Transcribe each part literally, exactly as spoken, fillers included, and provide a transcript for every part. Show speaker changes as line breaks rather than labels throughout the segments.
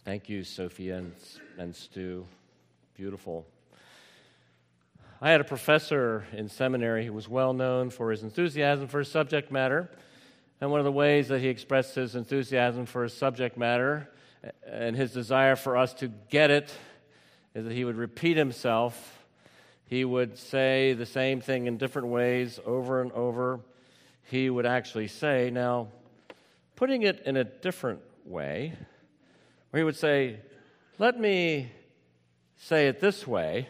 Thank you, Sophia and, and Stu. Beautiful. I had a professor in seminary who was well known for his enthusiasm for his subject matter, and one of the ways that he expressed his enthusiasm for his subject matter and his desire for us to get it is that he would repeat himself. He would say the same thing in different ways over and over. He would actually say, now, putting it in a different way, where he would say, let me say it this way,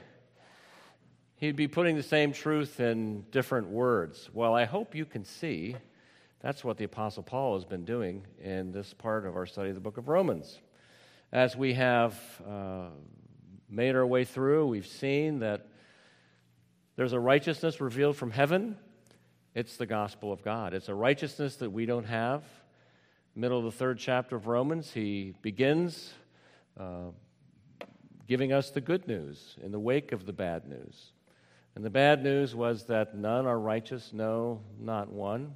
he'd be putting the same truth in different words. Well, I hope you can see that's what the Apostle Paul has been doing in this part of our study of the book of Romans. As we have uh, made our way through, we've seen that there's a righteousness revealed from heaven. It's the gospel of God. It's a righteousness that we don't have. Middle of the third chapter of Romans, he begins uh, giving us the good news in the wake of the bad news. And the bad news was that none are righteous, no, not one.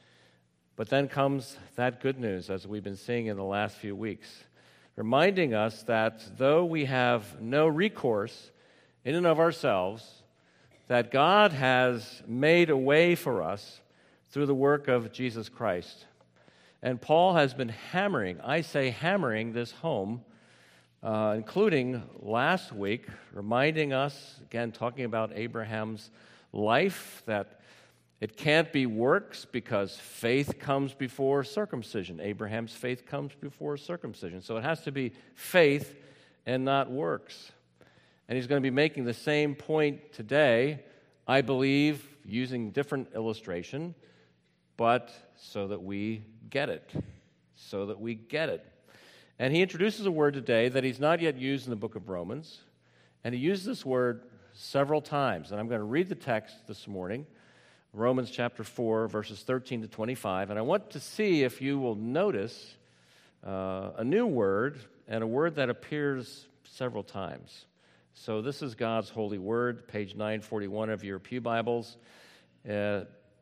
But then comes that good news, as we've been seeing in the last few weeks, reminding us that though we have no recourse in and of ourselves, that God has made a way for us through the work of Jesus Christ. And Paul has been hammering, I say hammering this home, uh, including last week, reminding us, again, talking about Abraham's life, that it can't be works because faith comes before circumcision. Abraham's faith comes before circumcision. So it has to be faith and not works. And he's going to be making the same point today, I believe, using different illustration, but so that we get it. So that we get it. And he introduces a word today that he's not yet used in the book of Romans. And he uses this word several times. And I'm going to read the text this morning, Romans chapter four, verses thirteen to twenty-five. And I want to see if you will notice uh, a new word and a word that appears several times. So this is God's holy word, page nine forty-one of your pew Bibles. Uh,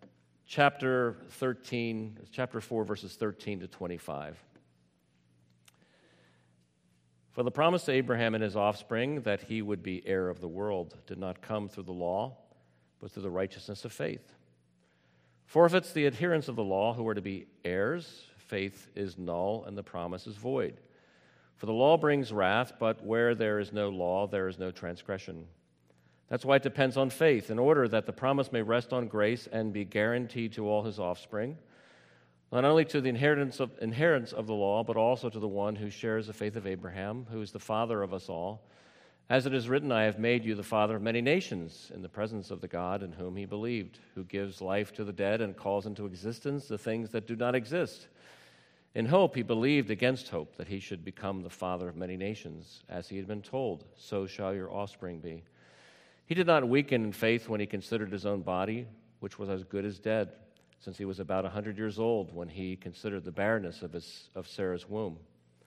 Chapter thirteen, chapter four, verses thirteen to twenty-five. For the promise to Abraham and his offspring that he would be heir of the world did not come through the law, but through the righteousness of faith. For if it's the adherents of the law who are to be heirs, faith is null and the promise is void. For the law brings wrath, but where there is no law, there is no transgression. That's why it depends on faith, in order that the promise may rest on grace and be guaranteed to all his offspring, not only to the inheritance of, inheritance of the law, but also to the one who shares the faith of Abraham, who is the father of us all. As it is written, I have made you the father of many nations in the presence of the God in whom he believed, who gives life to the dead and calls into existence the things that do not exist. In hope he believed against hope that he should become the father of many nations, as he had been told, so shall your offspring be. He did not weaken in faith when he considered his own body, which was as good as dead, since he was about a hundred years old when he considered the barrenness of, his, of Sarah's womb.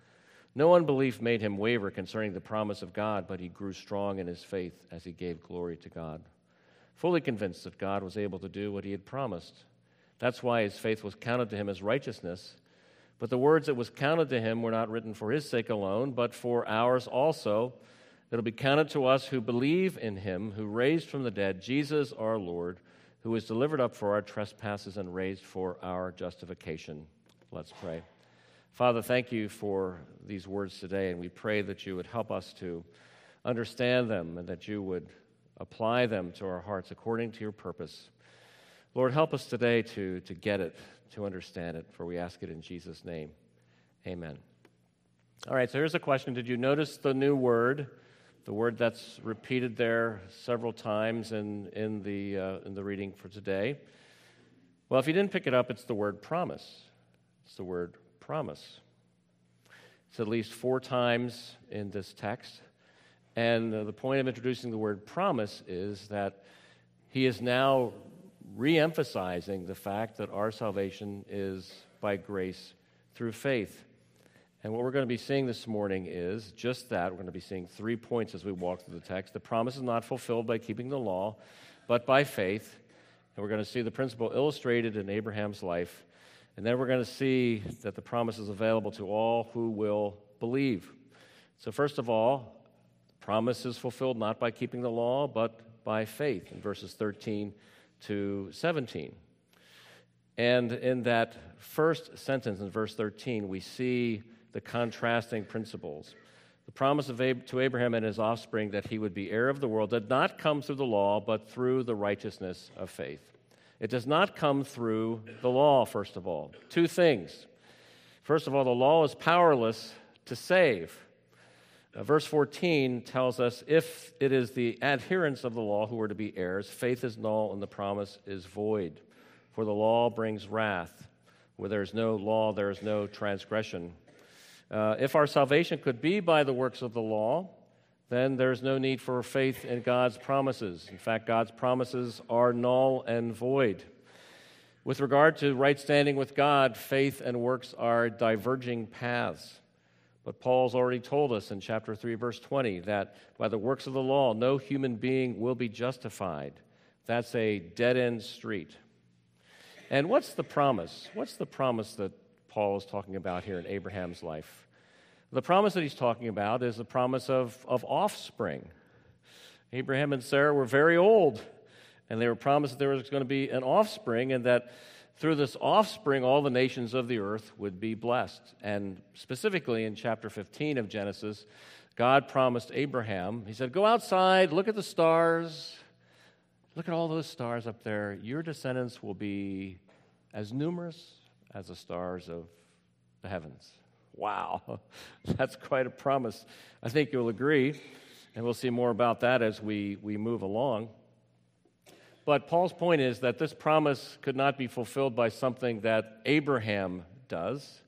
No unbelief made him waver concerning the promise of God, but he grew strong in his faith as he gave glory to God, fully convinced that God was able to do what he had promised. That's why his faith was counted to him as righteousness. But the words that was counted to him were not written for his sake alone, but for ours also. It'll be counted to us who believe in him, who raised from the dead Jesus our Lord, who was delivered up for our trespasses and raised for our justification. Let's pray. Father, thank you for these words today, and we pray that you would help us to understand them and that you would apply them to our hearts according to your purpose. Lord, help us today to, to get it, to understand it, for we ask it in Jesus' name. Amen. All right, so here's a question. Did you notice the new word? The word that's repeated there several times in, in, the, uh, in the reading for today. Well, if you didn't pick it up, it's the word promise. It's the word promise. It's at least four times in this text. And uh, the point of introducing the word promise is that he is now re-emphasizing the fact that our salvation is by grace through faith. And what we're going to be seeing this morning is just that. We're going to be seeing three points as we walk through the text. The promise is not fulfilled by keeping the law, but by faith. And we're going to see the principle illustrated in Abraham's life. And then we're going to see that the promise is available to all who will believe. So first of all, promise is fulfilled not by keeping the law, but by faith in verses thirteen to seventeen. And in that first sentence in verse thirteen, we see the contrasting principles. The promise of Ab- to Abraham and his offspring that he would be heir of the world did not come through the law, but through the righteousness of faith. It does not come through the law, first of all. Two things. First of all, the law is powerless to save. Uh, verse fourteen tells us, if it is the adherents of the law who are to be heirs, faith is null and the promise is void. For the law brings wrath. Where there is no law, there is no transgression. Uh, if our salvation could be by the works of the law, then there's no need for faith in God's promises. In fact, God's promises are null and void. With regard to right standing with God, faith and works are diverging paths. But Paul's already told us in chapter three, verse twenty, that by the works of the law, no human being will be justified. That's a dead-end street. And what's the promise? What's the promise that Paul is talking about here in Abraham's life? The promise that he's talking about is the promise of, of offspring. Abraham and Sarah were very old, and they were promised that there was going to be an offspring, and that through this offspring, all the nations of the earth would be blessed. And specifically in chapter fifteen of Genesis, God promised Abraham, he said, go outside, look at the stars, look at all those stars up there. Your descendants will be as numerous as the stars of the heavens. Wow, that's quite a promise. I think you'll agree, and we'll see more about that as we, we move along. But Paul's point is that this promise could not be fulfilled by something that Abraham does,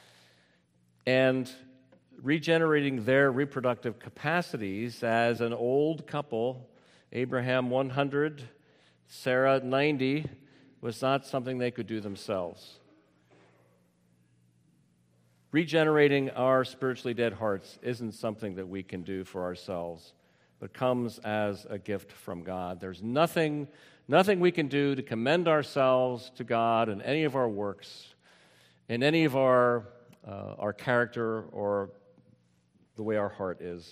and regenerating their reproductive capacities as an old couple, Abraham one hundred, Sarah ninety, was not something they could do themselves. Regenerating our spiritually dead hearts isn't something that we can do for ourselves, but comes as a gift from God. There's nothing, nothing we can do to commend ourselves to God in any of our works, in any of our, uh, our character or the way our heart is.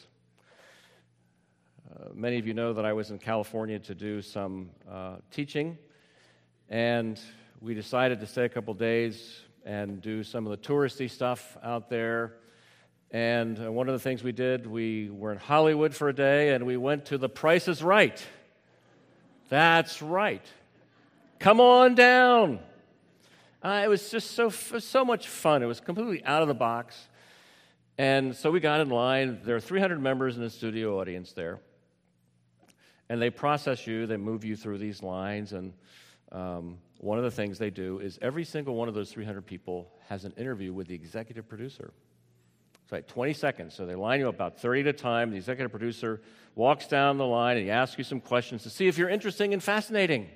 Uh, many of you know that I was in California to do some uh, teaching, and we decided to stay a couple days and do some of the touristy stuff out there. And uh, one of the things we did, we were in Hollywood for a day, and we went to The Price is Right. That's right. Come on down. Uh, it was just so so much fun. It was completely out of the box. And so we got in line. There are three hundred members in the studio audience there. And they process you. They move you through these lines. And um, one of the things they do is every single one of those three hundred people has an interview with the executive producer. It's like twenty seconds. So they line you up about thirty at a time. The executive producer walks down the line and he asks you some questions to see if you're interesting and fascinating.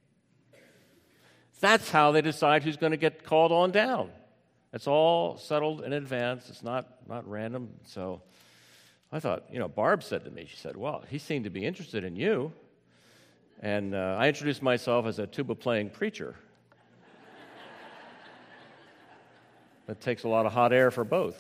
That's how they decide who's going to get called on down. It's all settled in advance. It's not, not random. So I thought, you know, Barb said to me, she said, well, he seemed to be interested in you. And uh, I introduced myself as a tuba-playing preacher. That takes a lot of hot air for both.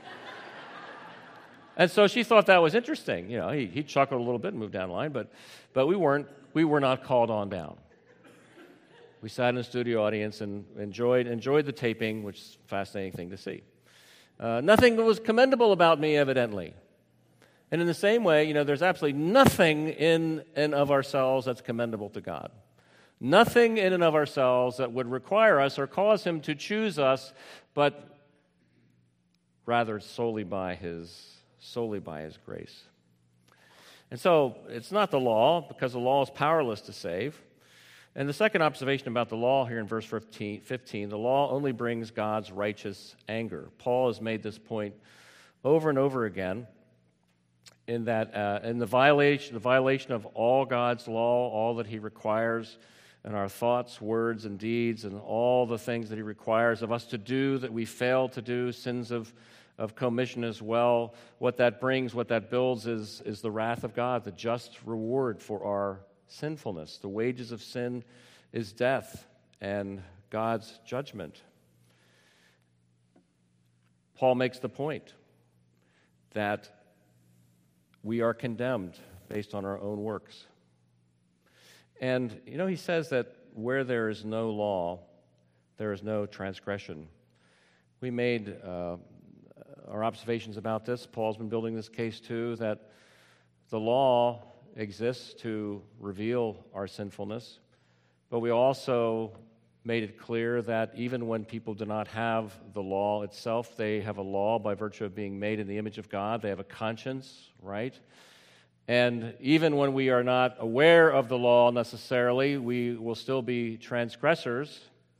And so she thought that was interesting. You know, he, he chuckled a little bit and moved down the line, but, but we weren't, we were not called on down. We sat in the studio audience and enjoyed enjoyed the taping, which is a fascinating thing to see. Uh, nothing was commendable about me, evidently. And in the same way, you know, there's absolutely nothing in and of ourselves that's commendable to God. Nothing in and of ourselves that would require us or cause him to choose us, but rather solely by his solely by his grace. And so it's not the law, because the law is powerless to save. And the second observation about the law here in verse fifteen, the law only brings God's righteous anger. Paul has made this point over and over again, in that uh, in the violation, the violation of all God's law, all that he requires in our thoughts, words, and deeds, and all the things that he requires of us to do that we fail to do, sins of, of commission as well, what that brings, what that builds is, is the wrath of God, the just reward for our sinfulness. The wages of sin is death and God's judgment. Paul makes the point that we are condemned based on our own works. And, you know, he says that where there is no law, there is no transgression. We made uh, our observations about this. Paul's been building this case too, that the law exists to reveal our sinfulness, but we also made it clear that even when people do not have the law itself, they have a law by virtue of being made in the image of God. They have a conscience, right? And even when we are not aware of the law necessarily, we will still be transgressors.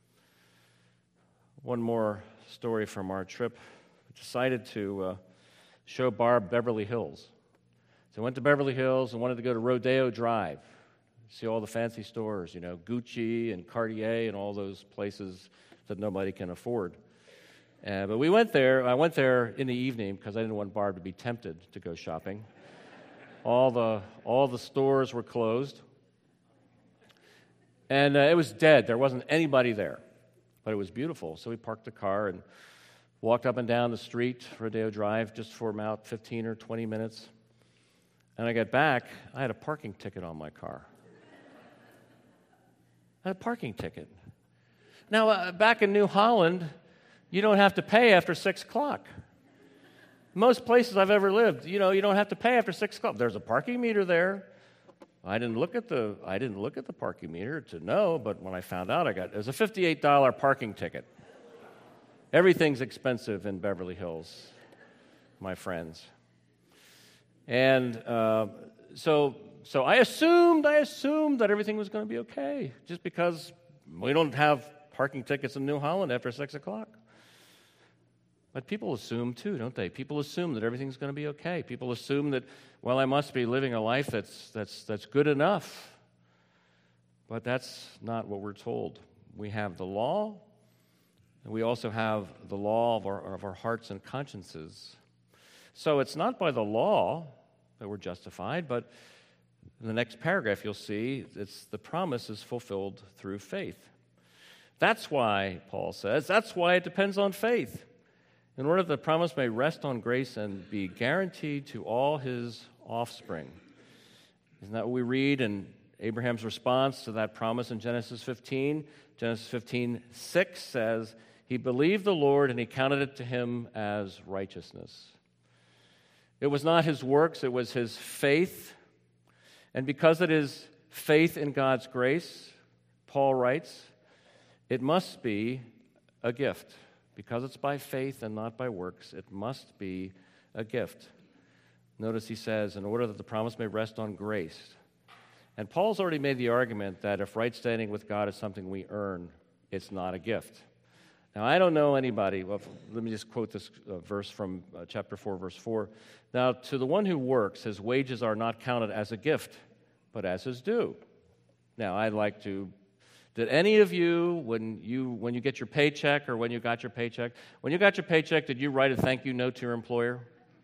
One more story from our trip. We decided to uh, show Barb Beverly Hills. So I went to Beverly Hills and wanted to go to Rodeo Drive, see all the fancy stores, you know, Gucci and Cartier and all those places that nobody can afford. Uh, but we went there. I went there in the evening because I didn't want Barb to be tempted to go shopping. All the all the stores were closed, and uh, it was dead. There wasn't anybody there, but it was beautiful. So we parked the car and walked up and down the street, Rodeo Drive, just for about fifteen or twenty minutes. And I got back, I had a parking ticket on my car. I had a parking ticket. Now, uh, back in New Holland, you don't have to pay after six o'clock. Most places I've ever lived, you know, you don't have to pay after six o'clock. There's a parking meter there. I didn't look at the I didn't look at the parking meter to know, but when I found out, I got it was a fifty-eight dollars parking ticket. Everything's expensive in Beverly Hills, my friends. And uh, so so I assumed I assumed that everything was going to be okay, just because we don't have parking tickets in New Holland after six o'clock. But people assume too, don't they? People assume that everything's going to be okay. People assume that, well, I must be living a life that's that's that's good enough. But that's not what we're told. We have the law, and we also have the law of our, of our hearts and consciences. So it's not by the law that we're justified, but in the next paragraph you'll see it's the promise is fulfilled through faith. That's why, Paul says, that's why it depends on faith. In order that the promise may rest on grace and be guaranteed to all his offspring. Isn't that what we read in Abraham's response to that promise in Genesis fifteen? Genesis fifteen six says, he believed the Lord and he counted it to him as righteousness. It was not his works, it was his faith. And because it is faith in God's grace, Paul writes, it must be a gift. Because it's by faith and not by works, it must be a gift. Notice he says, in order that the promise may rest on grace. And Paul's already made the argument that if right standing with God is something we earn, it's not a gift. Now, I don't know anybody, well, let me just quote this uh, verse from uh, chapter four, verse four. Now, to the one who works, his wages are not counted as a gift, but as his due. Now, I'd like to Did any of you, when you when you get your paycheck or when you got your paycheck, when you got your paycheck, did you write a thank you note to your employer?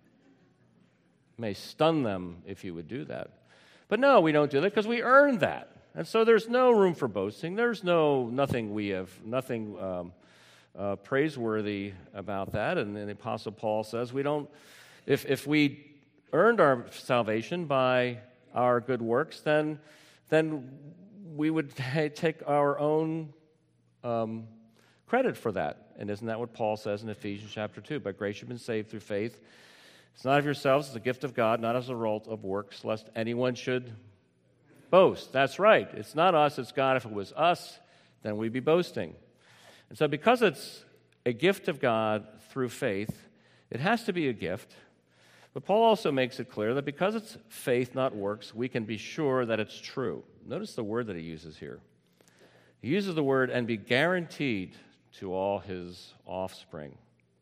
It may stun them if you would do that. But no, we don't do that because we earned that. And so there's no room for boasting. There's no nothing we have, nothing um, uh, praiseworthy about that. And the Apostle Paul says we don't, if if we earned our salvation by our good works, then then we would take our own um, credit for that. And isn't that what Paul says in Ephesians chapter two? By grace you've been saved through faith. It's not of yourselves, it's a gift of God, not as a result of works, lest anyone should boast. That's right. It's not us, it's God. If it was us, then we'd be boasting. And so because it's a gift of God through faith, it has to be a gift. But Paul also makes it clear that because it's faith, not works, we can be sure that it's true. Notice the word that he uses here. He uses the word, and be guaranteed to all his offspring.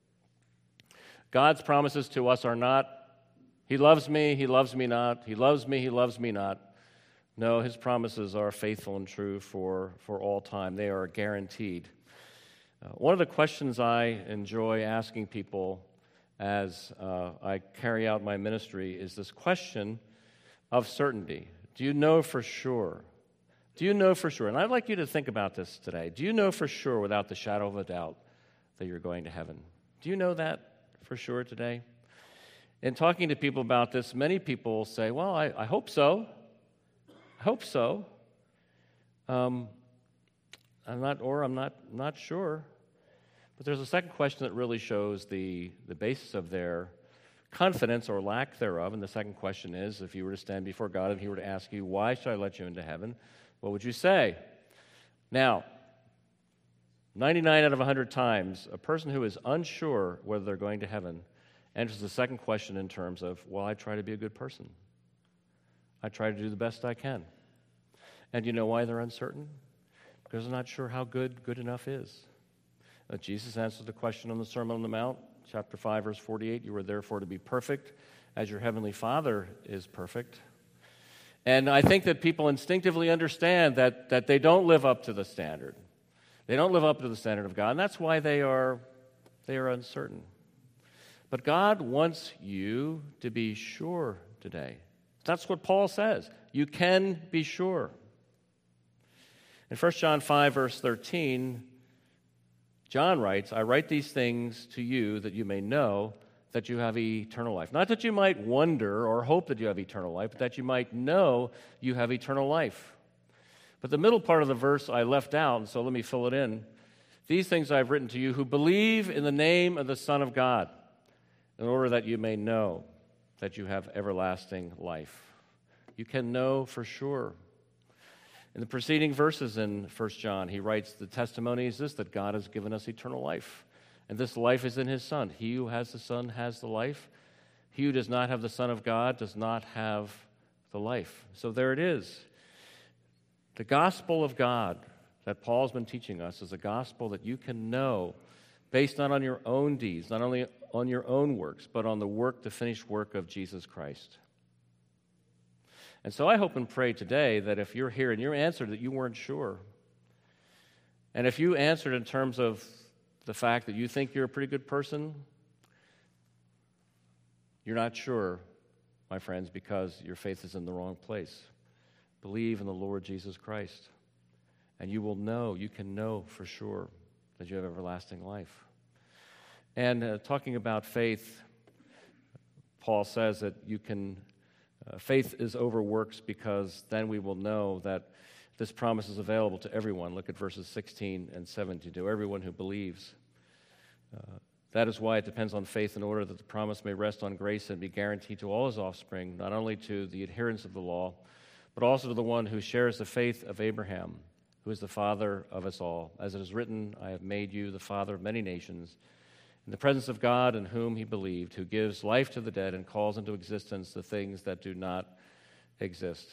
God's promises to us are not, he loves me, he loves me not, he loves me, he loves me not. No, his promises are faithful and true for, for all time. They are guaranteed. Uh, one of the questions I enjoy asking people as uh, I carry out my ministry is this question of certainty. Do you know for sure? Do you know for sure? And I'd like you to think about this today. Do you know for sure, without the shadow of a doubt, that you're going to heaven? Do you know that for sure today? In talking to people about this, many people say, well, I, I hope so. I hope so. Um, I'm not, or I'm not, not sure. But there's a second question that really shows the, the basis of their confidence or lack thereof. And the second question is, if you were to stand before God and he were to ask you, why should I let you into heaven? What would you say? Now, ninety-nine out of one hundred times, a person who is unsure whether they're going to heaven answers the second question in terms of, well, I try to be a good person. I try to do the best I can. And you know why they're uncertain? Because they're not sure how good good enough is. Uh, Jesus answered the question on the Sermon on the Mount, chapter five, verse forty-eight, you are therefore to be perfect as your heavenly Father is perfect. And I think that people instinctively understand that, that they don't live up to the standard. They don't live up to the standard of God, and that's why they are, they are uncertain. But God wants you to be sure today. That's what Paul says. You can be sure. In First John five, verse thirteen, John writes, I write these things to you that you may know that you have eternal life. Not that you might wonder or hope that you have eternal life, but that you might know you have eternal life. But the middle part of the verse I left out, so let me fill it in. These things I have written to you who believe in the name of the Son of God, in order that you may know that you have everlasting life. You can know for sure. In the preceding verses in First John, he writes, the testimony is this, that God has given us eternal life. And this life is in his Son. He who has the Son has the life. He who does not have the Son of God does not have the life. So there it is. The gospel of God that Paul's been teaching us is a gospel that you can know based not on your own deeds, not only on your own works, but on the work, the finished work of Jesus Christ. And so I hope and pray today that if you're here and you answered that you weren't sure, and if you answered in terms of the fact that you think you're a pretty good person, you're not sure, my friends, because your faith is in the wrong place. Believe in the Lord Jesus Christ, and you will know, you can know for sure that you have everlasting life. And uh, talking about faith, Paul says that you can, uh, faith is over works because then we will know that this promise is available to everyone. Look at verses sixteen and seventeen, to everyone who believes. Uh, that is why it depends on faith in order that the promise may rest on grace and be guaranteed to all his offspring, not only to the adherents of the law, but also to the one who shares the faith of Abraham, who is the father of us all. As it is written, I have made you the father of many nations, in the presence of God in whom he believed, who gives life to the dead and calls into existence the things that do not exist.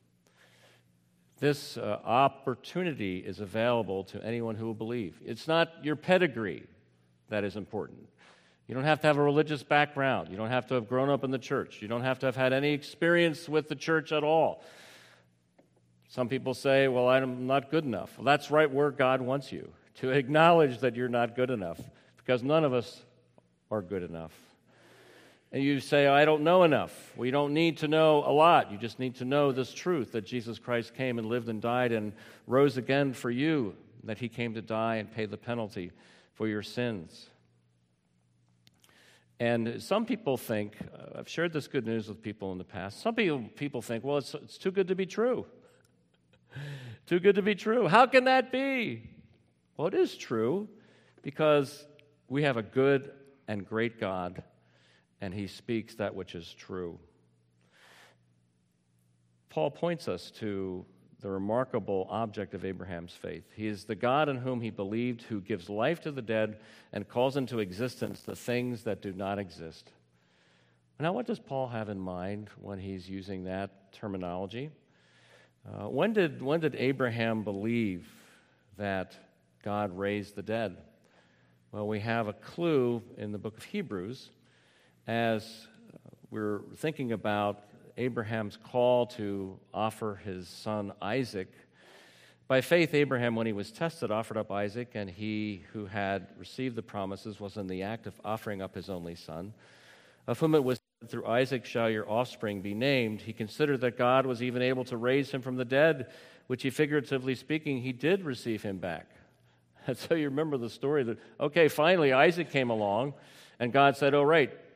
This uh, opportunity is available to anyone who will believe. It's not your pedigree that is important. You don't have to have a religious background. You don't have to have grown up in the church. You don't have to have had any experience with the church at all. Some people say, well, I'm not good enough. Well, that's right where God wants you, to acknowledge that you're not good enough, because none of us are good enough. And you say, I don't know enough. Well, you don't need to know a lot. You just need to know this truth, that Jesus Christ came and lived and died and rose again for you, that he came to die and pay the penalty for your sins. And some people think, uh, I've shared this good news with people in the past, some people, people think, well, it's, it's too good to be true. Too good to be true. How can that be? Well, it is true because we have a good and great God, and he speaks that which is true. Paul points us to the remarkable object of Abraham's faith. He is the God in whom he believed, who gives life to the dead and calls into existence the things that do not exist. Now, what does Paul have in mind when he's using that terminology? Uh, when did, when did Abraham believe that God raised the dead? Well, we have a clue in the book of Hebrews as we're thinking about Abraham's call to offer his son Isaac. By faith, Abraham, when he was tested, offered up Isaac, and he who had received the promises was in the act of offering up his only son, of whom it was said, through Isaac shall your offspring be named. He considered that God was even able to raise him from the dead, which he, figuratively speaking, he did receive him back. And so you remember the story that, okay, finally Isaac came along, and God said, oh, right,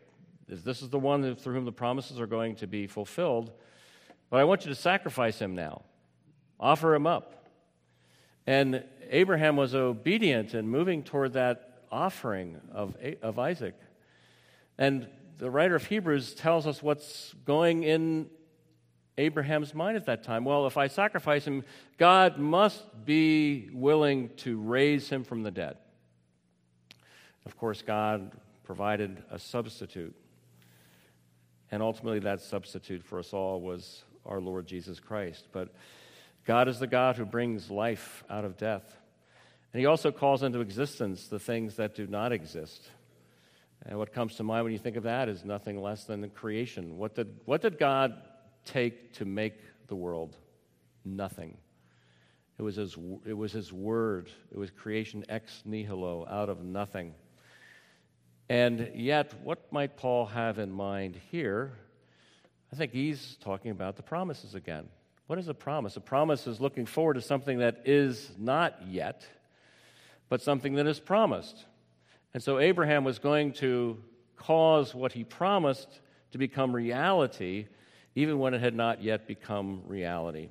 This is the one through whom the promises are going to be fulfilled, but I want you to sacrifice him now. Offer him up. And Abraham was obedient in moving toward that offering of, of Isaac. And the writer of Hebrews tells us what's going in Abraham's mind at that time. Well, if I sacrifice him, God must be willing to raise him from the dead. Of course, God provided a substitute. And ultimately, that substitute for us all was our Lord Jesus Christ. But God is the God who brings life out of death. And he also calls into existence the things that do not exist. And what comes to mind when you think of that is nothing less than the creation. What did, what did God take to make the world? Nothing. It was his, it was his word. It was creation ex nihilo, out of nothing. And yet, what might Paul have in mind here? I think he's talking about the promises again. What is a promise? A promise is looking forward to something that is not yet, but something that is promised. And so Abraham was going to cause what he promised to become reality, even when it had not yet become reality.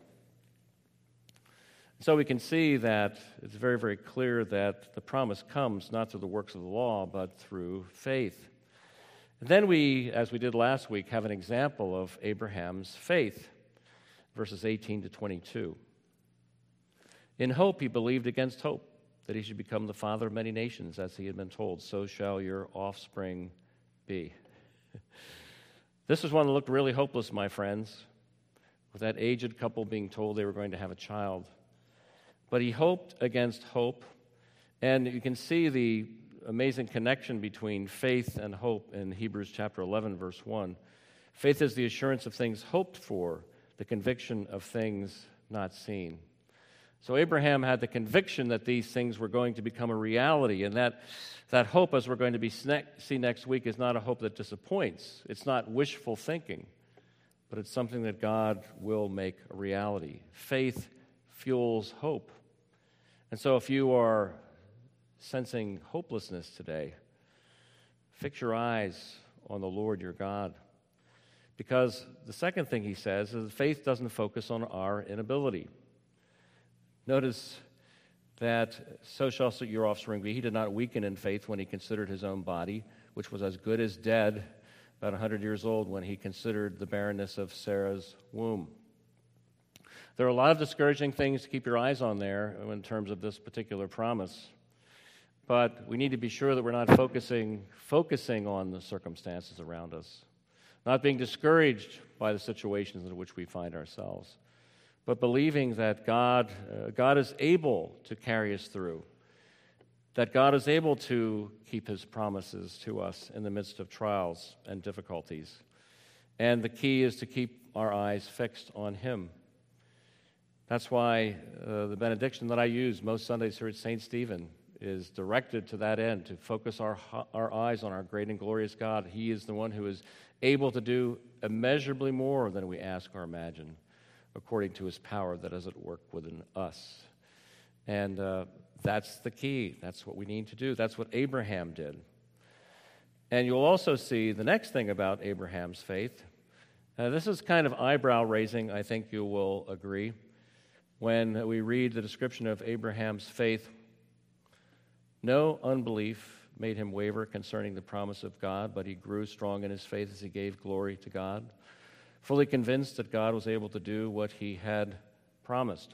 So we can see that it's very, very clear that the promise comes not through the works of the law, but through faith. And then we, as we did last week, have an example of Abraham's faith, verses eighteen to twenty-two. In hope he believed against hope, that he should become the father of many nations, as he had been told, so shall your offspring be. This was one that looked really hopeless, my friends, with that aged couple being told they were going to have a child. But he hoped against hope, and you can see the amazing connection between faith and hope in Hebrews chapter eleven, verse one. Faith is the assurance of things hoped for, the conviction of things not seen. So Abraham had the conviction that these things were going to become a reality, and that, that hope, as we're going to be see next week, is not a hope that disappoints. It's not wishful thinking, but it's something that God will make a reality. Faith fuels hope. And so if you are sensing hopelessness today, fix your eyes on the Lord your God. Because the second thing he says is that faith doesn't focus on our inability. Notice that so shall your offspring be. He did not weaken in faith when he considered his own body, which was as good as dead, about one hundred years old, when he considered the barrenness of Sarah's womb. There are a lot of discouraging things to keep your eyes on there in terms of this particular promise. But we need to be sure that we're not focusing, focusing on the circumstances around us, not being discouraged by the situations in which we find ourselves, but believing that God, uh, God is able to carry us through, that God is able to keep his promises to us in the midst of trials and difficulties. And the key is to keep our eyes fixed on him. That's why uh, the benediction that I use most Sundays here at Saint Stephen is directed to that end, to focus our, our eyes on our great and glorious God. He is the one who is able to do immeasurably more than we ask or imagine, according to his power that is at work within us. And uh, that's the key. That's what we need to do. That's what Abraham did. And you'll also see the next thing about Abraham's faith. Uh, this is kind of eyebrow-raising, I think you will agree, when we read the description of Abraham's faith. No unbelief made him waver concerning the promise of God, but he grew strong in his faith as he gave glory to God, fully convinced that God was able to do what he had promised.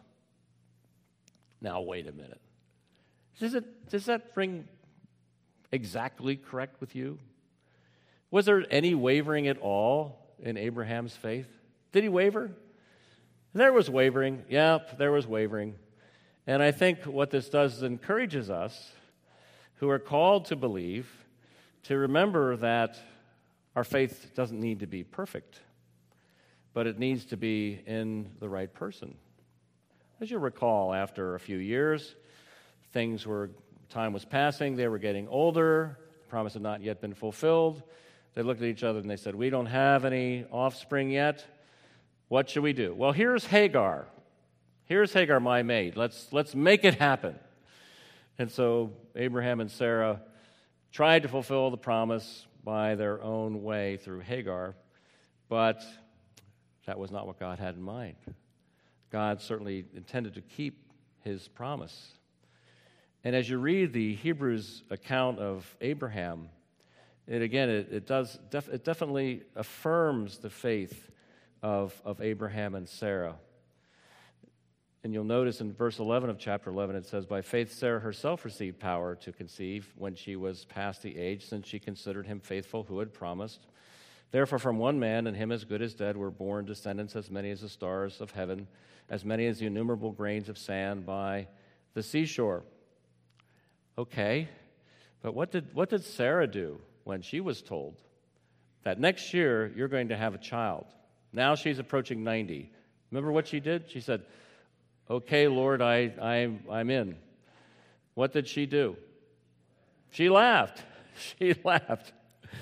Now, wait a minute. Does it, does that ring exactly correct with you? Was there any wavering at all in Abraham's faith? Did he waver? There was wavering. Yep, there was wavering. And I think what this does is encourages us who are called to believe to remember that our faith doesn't need to be perfect, but it needs to be in the right person. As you recall, after a few years, things were, time was passing, they were getting older, the promise had not yet been fulfilled. They looked at each other and they said, we don't have any offspring yet. What should we do? Well, here's Hagar. Here's Hagar, my maid. Let's, let's make it happen. And so Abraham and Sarah tried to fulfill the promise by their own way through Hagar, but that was not what God had in mind. God certainly intended to keep his promise. And as you read the Hebrews account of Abraham, it again, it, it does, def, it definitely affirms the faith of, of Abraham and Sarah. And you'll notice in verse eleven of chapter eleven, it says, "By faith Sarah herself received power to conceive when she was past the age, since she considered him faithful who had promised. Therefore from one man, and him as good as dead, were born descendants as many as the stars of heaven, as many as the innumerable grains of sand by the seashore." Okay, but what did what did Sarah do when she was told that next year you're going to have a child? Now she's approaching ninety. Remember what she did? She said, "Okay, Lord, I, I, I'm in." What did she do? She laughed. She laughed.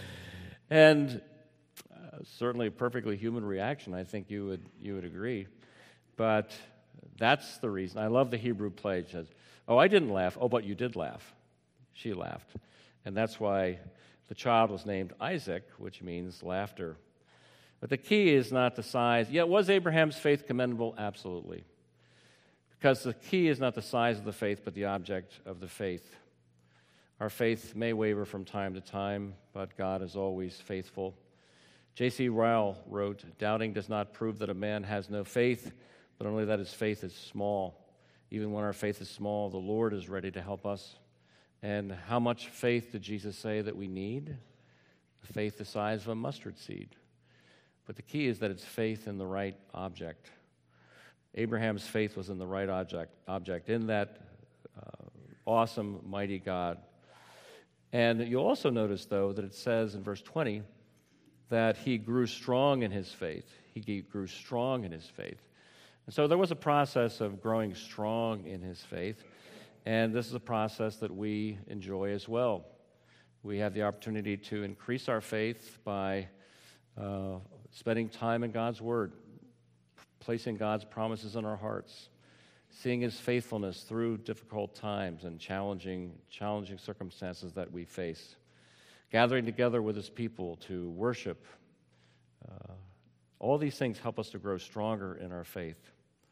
And uh, certainly a perfectly human reaction, I think you would you would agree. But that's the reason. I love the Hebrew play. It says, "Oh, I didn't laugh." "Oh, but you did laugh." She laughed. And that's why the child was named Isaac, which means laughter. But the key is not the size. Yet was Abraham's faith commendable? Absolutely. Because the key is not the size of the faith, but the object of the faith. Our faith may waver from time to time, but God is always faithful. J C Ryle wrote, "Doubting does not prove that a man has no faith, but only that his faith is small. Even when our faith is small, the Lord is ready to help us." And how much faith did Jesus say that we need? Faith the size of a mustard seed. But the key is that it's faith in the right object. Abraham's faith was in the right object, object in that uh, awesome, mighty God. And you'll also notice, though, that it says in verse twenty that he grew strong in his faith. He grew strong in his faith. And so there was a process of growing strong in his faith, and this is a process that we enjoy as well. We have the opportunity to increase our faith by uh, spending time in God's Word, placing God's promises in our hearts, seeing his faithfulness through difficult times and challenging, challenging circumstances that we face, gathering together with his people to worship. Uh, all these things help us to grow stronger in our faith.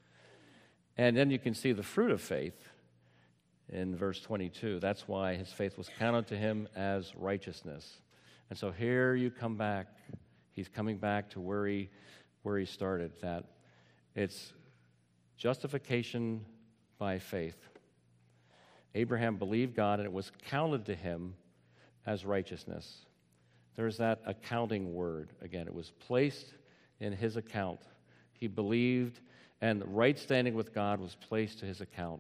And then you can see the fruit of faith in verse twenty-two. That's why his faith was counted to him as righteousness. And so here you come back. He's coming back to where he, where he started, that it's justification by faith. Abraham believed God, and it was counted to him as righteousness. There's that accounting word. Again, it was placed in his account. He believed, and right standing with God was placed to his account.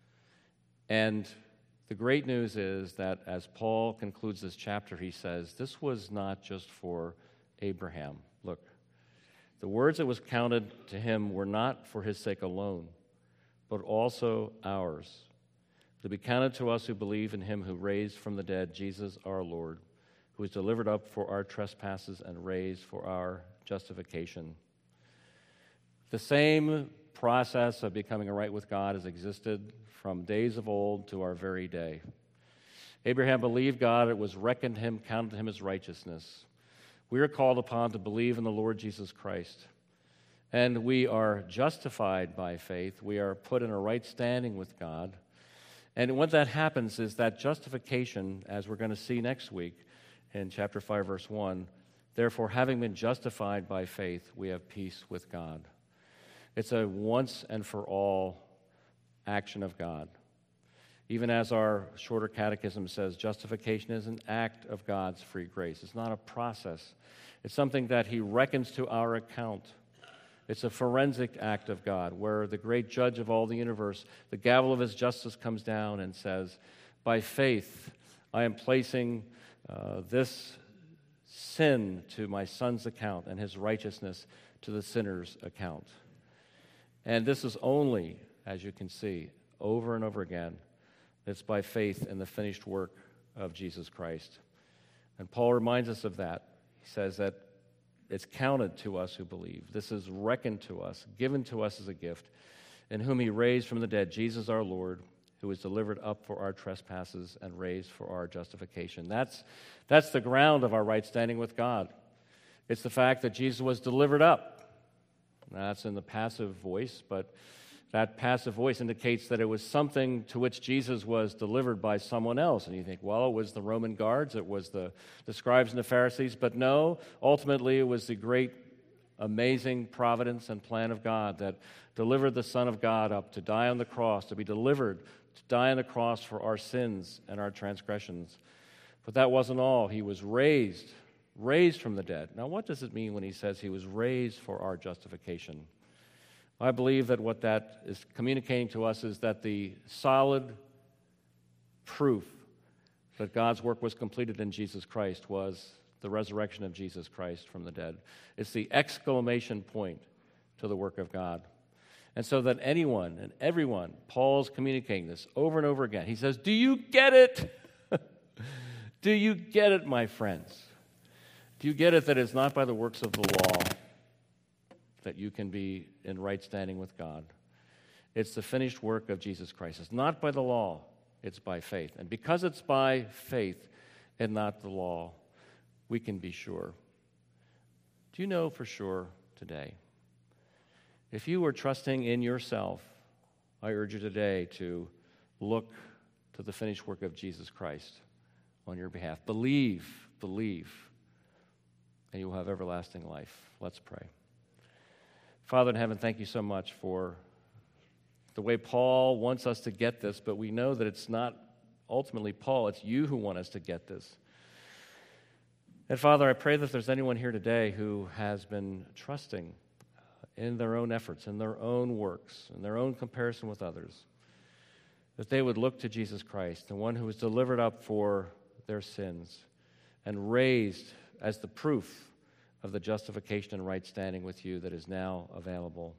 And the great news is that as Paul concludes this chapter, he says, this was not just for Abraham. Look, the words that was counted to him were not for his sake alone, but also ours, to be counted to us who believe in him who raised from the dead Jesus our Lord, who was delivered up for our trespasses and raised for our justification. The same process of becoming right with God has existed from days of old to our very day. Abraham believed God, it was reckoned him, counted to him as righteousness. We are called upon to believe in the Lord Jesus Christ. And we are justified by faith. We are put in a right standing with God. And what that happens is that justification, as we're going to see next week in chapter five, verse one, therefore, having been justified by faith, we have peace with God. It's a once and for all action of God. Even as our shorter catechism says, justification is an act of God's free grace. It's not a process. It's something that he reckons to our account. It's a forensic act of God, where the great judge of all the universe, the gavel of his justice comes down and says, by faith, I am placing uh, this sin to my son's account and his righteousness to the sinner's account. And this is only, as you can see, over and over again, it's by faith in the finished work of Jesus Christ. And Paul reminds us of that. He says that it's counted to us who believe. This is reckoned to us, given to us as a gift, in whom he raised from the dead Jesus our Lord, who was delivered up for our trespasses and raised for our justification. That's, that's the ground of our right standing with God. It's the fact that Jesus was delivered up. Now, that's in the passive voice, but that passive voice indicates that it was something to which Jesus was delivered by someone else. And you think, well, it was the Roman guards, it was the, the scribes and the Pharisees. But no, ultimately it was the great, amazing providence and plan of God that delivered the Son of God up to die on the cross, to be delivered, to die on the cross for our sins and our transgressions. But that wasn't all. He was raised, raised from the dead. Now, what does it mean when he says he was raised for our justification? I believe that what that is communicating to us is that the solid proof that God's work was completed in Jesus Christ was the resurrection of Jesus Christ from the dead. It's the exclamation point to the work of God. And so that anyone and everyone, Paul's communicating this over and over again. He says, do you get it? Do you get it, my friends? Do you get it that it's not by the works of the law that you can be in right standing with God? It's the finished work of Jesus Christ. It's not by the law, it's by faith. And because it's by faith and not the law, we can be sure. Do you know for sure today? If you were trusting in yourself, I urge you today to look to the finished work of Jesus Christ on your behalf. Believe, believe, and you will have everlasting life. Let's pray. Father in heaven, thank you so much for the way Paul wants us to get this, but we know that it's not ultimately Paul, it's you who want us to get this. And Father, I pray that if there's anyone here today who has been trusting in their own efforts, in their own works, in their own comparison with others, that they would look to Jesus Christ, the one who was delivered up for their sins and raised as the proof of the justification and right standing with you that is now available.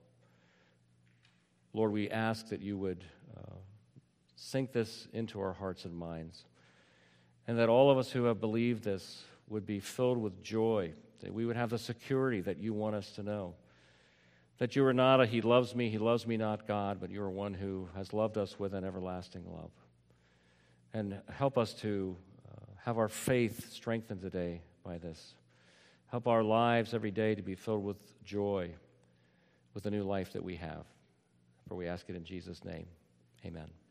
Lord, we ask that you would uh, sink this into our hearts and minds, and that all of us who have believed this would be filled with joy, that we would have the security that you want us to know, that you are not a he loves me, he loves me not God, but you are one who has loved us with an everlasting love. And help us to uh, have our faith strengthened today by this. Help our lives every day to be filled with joy, with the new life that we have. For we ask it in Jesus' name. Amen.